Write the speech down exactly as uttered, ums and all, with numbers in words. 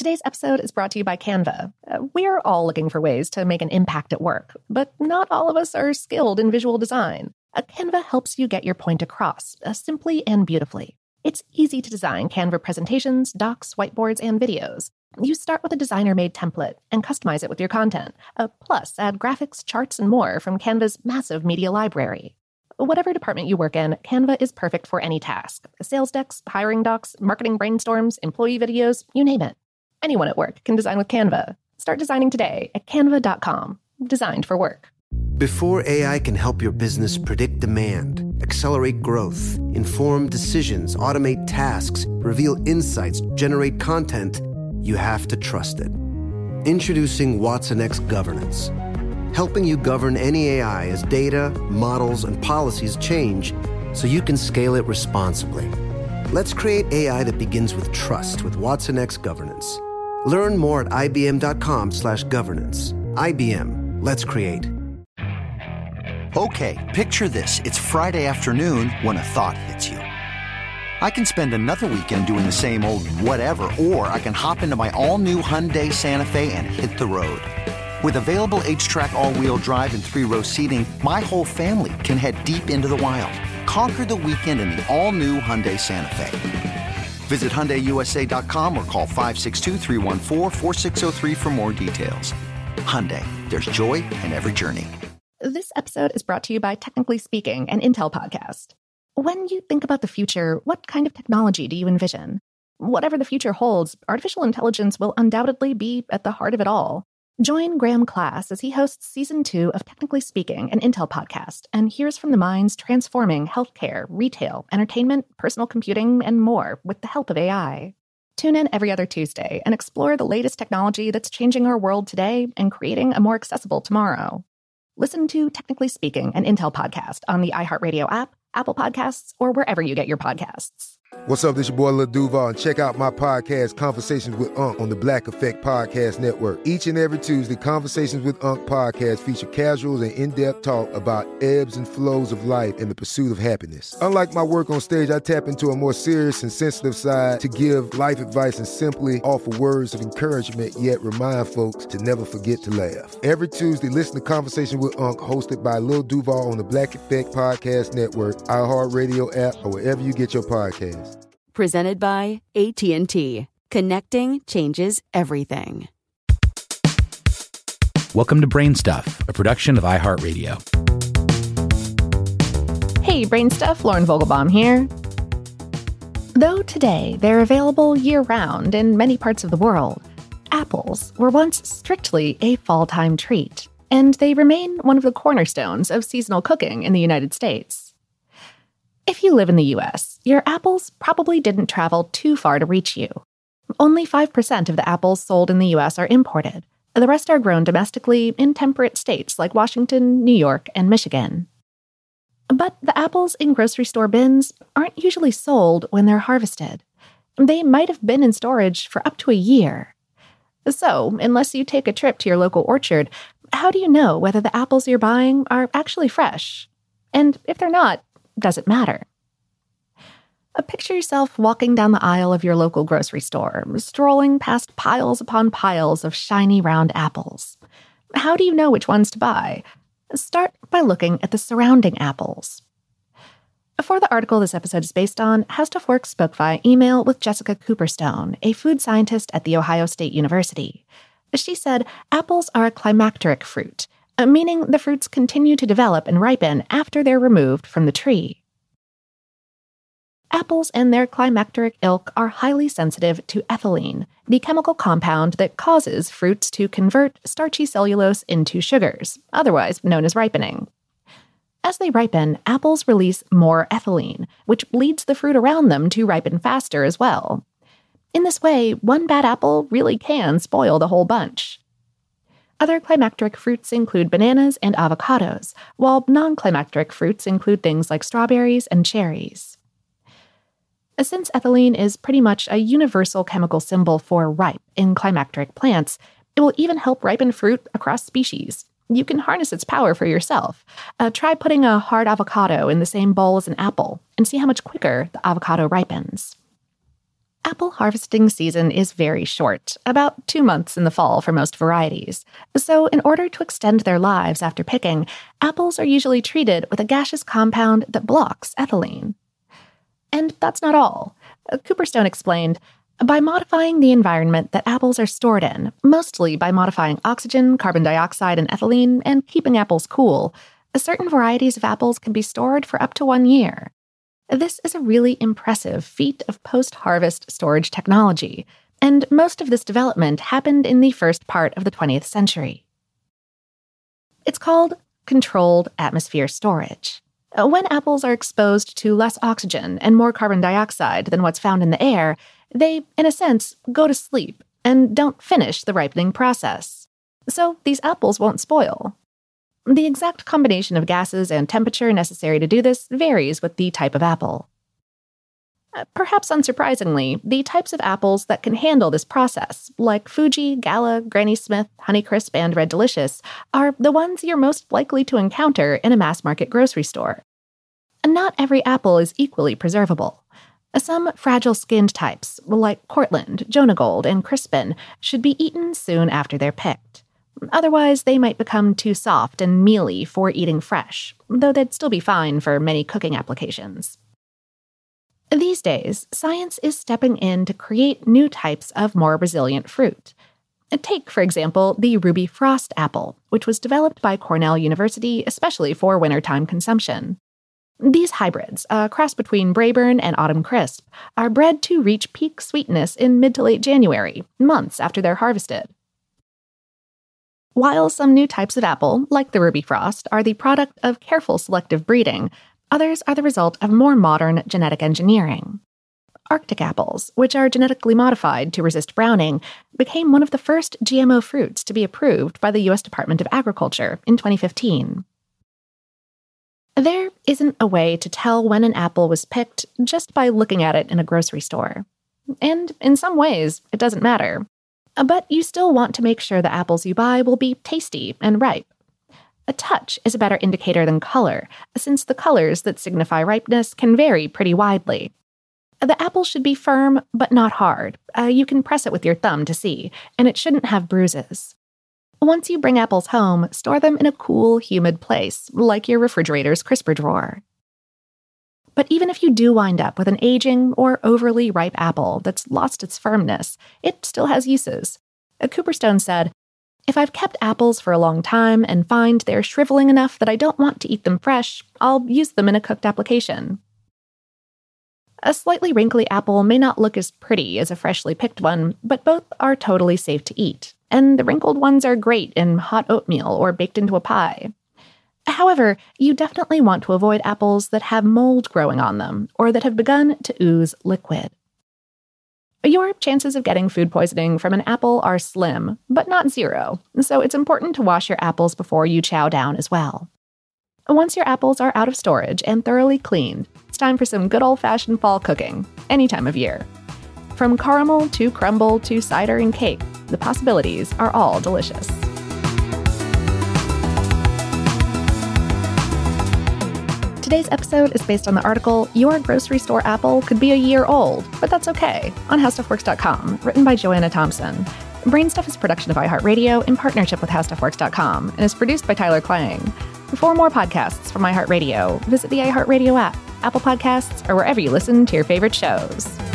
Today's episode is brought to you by Canva. Uh, we're all looking for ways to make an impact at work, but not all of us are skilled in visual design. Uh, Canva helps you get your point across, uh, simply and beautifully. It's easy to design Canva presentations, docs, whiteboards, and videos. You start with a designer-made template and customize it with your content. Uh, plus, add graphics, charts, and more from Canva's massive media library. Whatever department you work in, Canva is perfect for any task. Sales decks, hiring docs, marketing brainstorms, employee videos, you name it. Anyone at work can design with Canva. Start designing today at canva dot com. Designed for work. Before A I can help your business predict demand, accelerate growth, inform decisions, automate tasks, reveal insights, generate content, you have to trust it. Introducing watsonx Governance, helping you govern any A I as data, models, and policies change so you can scale it responsibly. Let's create A I that begins with trust with watsonx Governance. Learn more at ibm.com slash governance. I B M. Let's create. Okay, picture this. It's Friday afternoon when a thought hits you. I can spend another weekend doing the same old whatever, or I can hop into my all-new Hyundai Santa Fe and hit the road. With available H-Track all-wheel drive and three-row seating, my whole family can head deep into the wild. Conquer the weekend in the all-new Hyundai Santa Fe. Visit Hyundai U S A dot com or call five six two, three one four, four six zero three for more details. Hyundai, there's joy in every journey. This episode is brought to you by Technically Speaking, an Intel podcast. When you think about the future, what kind of technology do you envision? Whatever the future holds, artificial intelligence will undoubtedly be at the heart of it all. Join Graham Class as he hosts season two of Technically Speaking, an Intel podcast, and hears from the minds transforming healthcare, retail, entertainment, personal computing, and more with the help of A I. Tune in every other Tuesday and explore the latest technology that's changing our world today and creating a more accessible tomorrow. Listen to Technically Speaking, an Intel podcast on the iHeartRadio app, Apple Podcasts, or wherever you get your podcasts. What's up, this your boy Lil Duval, and check out my podcast, Conversations with Unc, on the Black Effect Podcast Network. Each and every Tuesday, Conversations with Unc podcast feature casual and in-depth talk about ebbs and flows of life and the pursuit of happiness. Unlike my work on stage, I tap into a more serious and sensitive side to give life advice and simply offer words of encouragement, yet remind folks to never forget to laugh. Every Tuesday, listen to Conversation with Unc, hosted by Lil Duval on the Black Effect Podcast Network, iHeartRadio app, or wherever you get your podcasts. Presented by A T and T. Connecting changes everything. Welcome to Brain Stuff, a production of iHeartRadio. Hey, Brain Stuff, Lauren Vogelbaum here. Though today they're available year-round in many parts of the world, apples were once strictly a fall-time treat, and they remain one of the cornerstones of seasonal cooking in the United States. If you live in the U S, your apples probably didn't travel too far to reach you. Only five percent of the apples sold in the U S are imported. The rest are grown domestically in temperate states like Washington, New York, and Michigan. But the apples in grocery store bins aren't usually sold when they're harvested. They might have been in storage for up to a year. So, unless you take a trip to your local orchard, how do you know whether the apples you're buying are actually fresh? And if they're not, does it matter? Picture yourself walking down the aisle of your local grocery store, strolling past piles upon piles of shiny round apples. How do you know which ones to buy? Start by looking at the surrounding apples. For the article this episode is based on, How Stuff Works spoke via email with Jessica Cooperstone, a food scientist at The Ohio State University. She said apples are a climacteric fruit, meaning the fruits continue to develop and ripen after they're removed from the tree. Apples and their climacteric ilk are highly sensitive to ethylene, the chemical compound that causes fruits to convert starchy cellulose into sugars, otherwise known as ripening. As they ripen, apples release more ethylene, which leads the fruit around them to ripen faster as well. In this way, one bad apple really can spoil the whole bunch. Other climacteric fruits include bananas and avocados, while non-climacteric fruits include things like strawberries and cherries. Since ethylene is pretty much a universal chemical symbol for ripe in climacteric plants, it will even help ripen fruit across species. You can harness its power for yourself. Uh, try putting a hard avocado in the same bowl as an apple and see how much quicker the avocado ripens. Apple harvesting season is very short, about two months in the fall for most varieties. So in order to extend their lives after picking, apples are usually treated with a gaseous compound that blocks ethylene. And that's not all. Cooperstone explained, by modifying the environment that apples are stored in, mostly by modifying oxygen, carbon dioxide, and ethylene, and keeping apples cool, certain varieties of apples can be stored for up to one year. This is a really impressive feat of post-harvest storage technology, and most of this development happened in the first part of the twentieth century. It's called controlled atmosphere storage. When apples are exposed to less oxygen and more carbon dioxide than what's found in the air, they, in a sense, go to sleep and don't finish the ripening process. So these apples won't spoil. The exact combination of gases and temperature necessary to do this varies with the type of apple. Perhaps unsurprisingly, the types of apples that can handle this process, like Fuji, Gala, Granny Smith, Honeycrisp, and Red Delicious, are the ones you're most likely to encounter in a mass-market grocery store. Not every apple is equally preservable. Some fragile-skinned types, like Cortland, Jonagold, and Crispin, should be eaten soon after they're picked. Otherwise, they might become too soft and mealy for eating fresh, though they'd still be fine for many cooking applications. These days, science is stepping in to create new types of more resilient fruit. Take, for example, the Ruby Frost apple, which was developed by Cornell University especially for wintertime consumption. These hybrids, a cross between Braeburn and Autumn Crisp, are bred to reach peak sweetness in mid to late January, months after they're harvested. While some new types of apple, like the Ruby Frost, are the product of careful selective breeding, others are the result of more modern genetic engineering. Arctic apples, which are genetically modified to resist browning, became one of the first G M O fruits to be approved by the U S Department of Agriculture in twenty fifteen. There isn't a way to tell when an apple was picked just by looking at it in a grocery store. And in some ways, it doesn't matter. But you still want to make sure the apples you buy will be tasty and ripe. A touch is a better indicator than color, since the colors that signify ripeness can vary pretty widely. The apple should be firm, but not hard. Uh, you can press it with your thumb to see, and it shouldn't have bruises. Once you bring apples home, store them in a cool, humid place, like your refrigerator's crisper drawer. But even if you do wind up with an aging or overly ripe apple that's lost its firmness, it still has uses. Cooperstone said, "If I've kept apples for a long time and find they're shriveling enough that I don't want to eat them fresh, I'll use them in a cooked application." A slightly wrinkly apple may not look as pretty as a freshly picked one, but both are totally safe to eat, and the wrinkled ones are great in hot oatmeal or baked into a pie. However, you definitely want to avoid apples that have mold growing on them or that have begun to ooze liquid. Your chances of getting food poisoning from an apple are slim, but not zero, so it's important to wash your apples before you chow down as well. Once your apples are out of storage and thoroughly cleaned, it's time for some good old-fashioned fall cooking, any time of year. From caramel to crumble to cider and cake, the possibilities are all delicious. Today's episode is based on the article, Your Grocery Store Apple Could Be a Year Old, But That's Okay, on how stuff works dot com, written by Joanna Thompson. Brainstuff is a production of iHeartRadio in partnership with how stuff works dot com and is produced by Tyler Klang. For more podcasts from iHeartRadio, visit the iHeartRadio app, Apple Podcasts, or wherever you listen to your favorite shows.